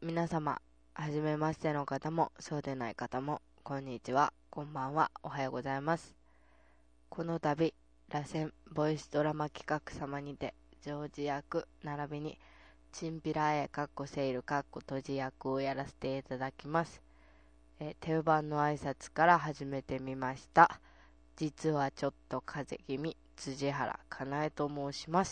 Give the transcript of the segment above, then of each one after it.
皆様、はじめましての方も、そうでない方も、こんにちは、こんばんは、おはようございます。この度、螺旋ボイスドラマ企画様にて、ジョージ役、並びに、チンピラセイル閉じ役をやらせていただきます。定番の挨拶から始めてみました。実はちょっと風邪気味、辻原かなえと申します。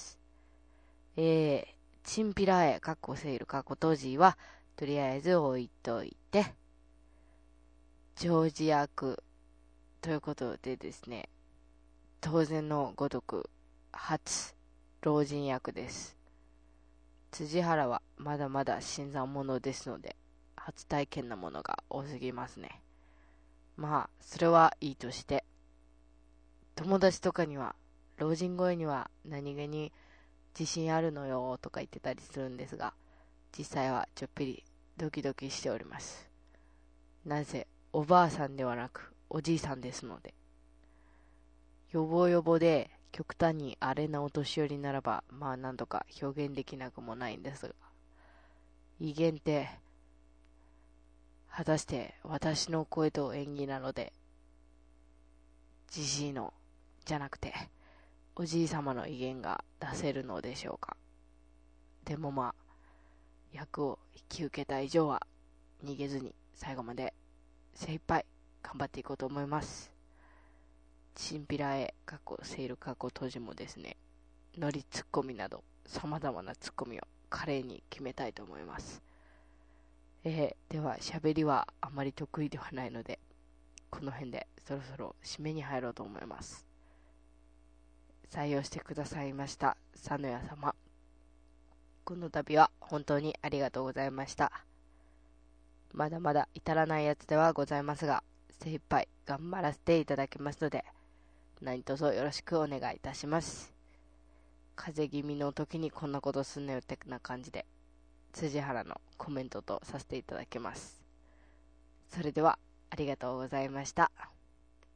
チンピラセイル閉じは、とりあえず置いといて、ジョージ役ということでですね、当然のごとく初老人役です。辻原はまだまだ新参者ですので、初体験なものが多すぎますね。まあ、それはいいとして、友達とかには、老人声には何気に自信あるのよとか言ってたりするんですが、実際はちょっぴりドキドキしております。なぜおばあさんではなくおじいさんですので、よぼよぼで極端にアレなお年寄りならばまあなんとか表現できなくもないんですが、威厳って果たして私の声と演技なので、じじいのじゃなくておじいさまの威厳が出せるのでしょうか。でもまあ、役を引き受けた以上は逃げずに最後まで精一杯頑張っていこうと思います。チンピラセイル閉じもですね、ノリツッコミなど様々なツッコミを華麗に決めたいと思います。では喋りはあまり得意ではないので、この辺でそろそろ締めに入ろうと思います。採用してくださいました佐野屋様、この度は本当にありがとうございました。まだまだ至らないやつではございますが、精一杯頑張らせていただきますので、何卒よろしくお願いいたします。風邪気味の時にこんなことすんなよってな感じで、辻原のコメントとさせていただきます。それではありがとうございました。